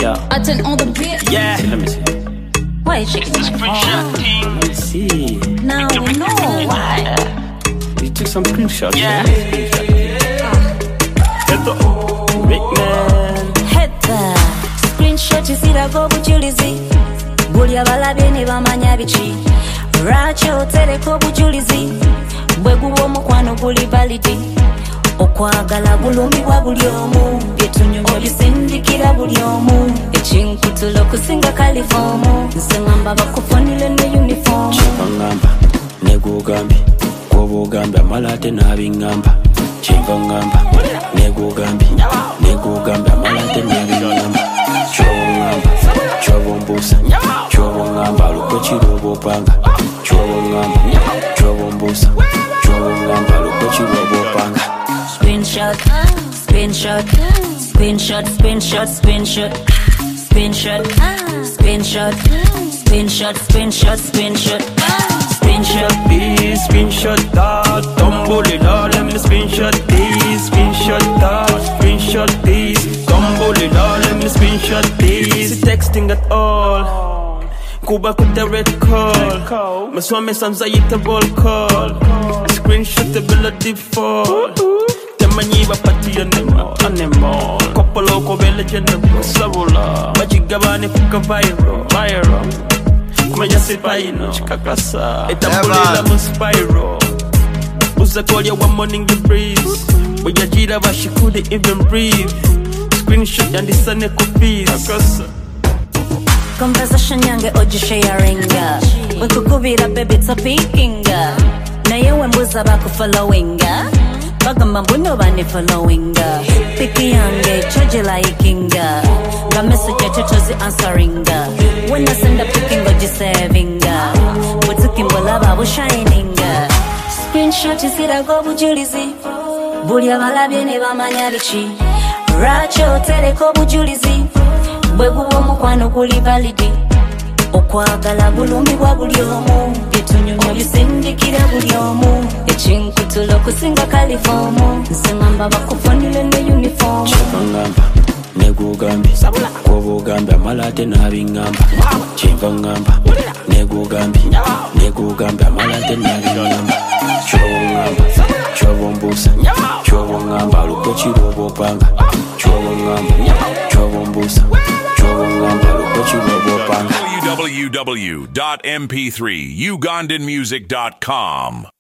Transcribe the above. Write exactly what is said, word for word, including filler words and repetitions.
Yeah. I turn on the beat. Yeah. Let me see. Why you shaking my phone? Let me see. Now we know why. You took some screenshots. Yeah. Head up. Big man. Head up. Screenshot isira go bujulizi. Buli abalabye ne bamanya bichi. Racho tereko bujulizi. Bwe gubo mukwano guli validi. Okwagala bulumbibwa buli omu. Byetunyumya bisindikira buli omu. Ekinkutulo kusinga kalifomu. Nsengamba bakufonile ne uniform. Chivangamba negugambye kwobugambye amalate nabingamba. Chivangamba negugambye negugambye amalate nabingamba. Chobongamba chobombusa chobongamba lukochirobopanga. Chobongamba chobombusa chobongamba lukochirobopanga. Screenshot, screenshot, screenshot, screenshot, screenshot, screenshot, screenshot, screenshot, screenshot, screenshot, screenshot. This screenshot that, tumble it all. Let me screenshot this, screenshot that, screenshot this, tumble it all. Let me screenshot this. Texting at all. Kuba could the red call. My swami samza yita roll call. Screenshot the bill of default. Temanyiba pati anemo, anemo. Kopolo ko bele general. Sabula, majigabane fuka viral, viral. Kumenya sipaino, chikakasa. Etambulila mu spiral. Uza call you one morning you breeze. But ya jira but she couldn't even breathe. Screenshot and the sun copies. Conversation yange oji sharinga. Wekukubira baby topikinga. Na yewe mbuza baku followinga. Bagamba mbuno bani followinga. Piki yange choji likinga. Ga message chochozi answeringa. When I send a picking oji savinga. Butukimbola babu shininga. Screenshot isira go bujulizi. Buli abalabye ne bamanya bichi. Racho tereko bujulizi. Bwe gubo mukwano guli validi. Okwagala bulumbibwa buli omu. Byetunyumya bisindikira buli omu. Ekinkutulo kusinga kalifomu. Nsengamba bakufonile ne uniform. Chivangamba negugambye kwobugambye amalate nabingamba. Chivangamba negugambye negugambye amalate nabingamba. Chobongamba chobombusa chobongamba lukochirobopanga. Chobongamba chobombusa chobongamba lukochirobopanga. w w w dot m p three ugandan music dot com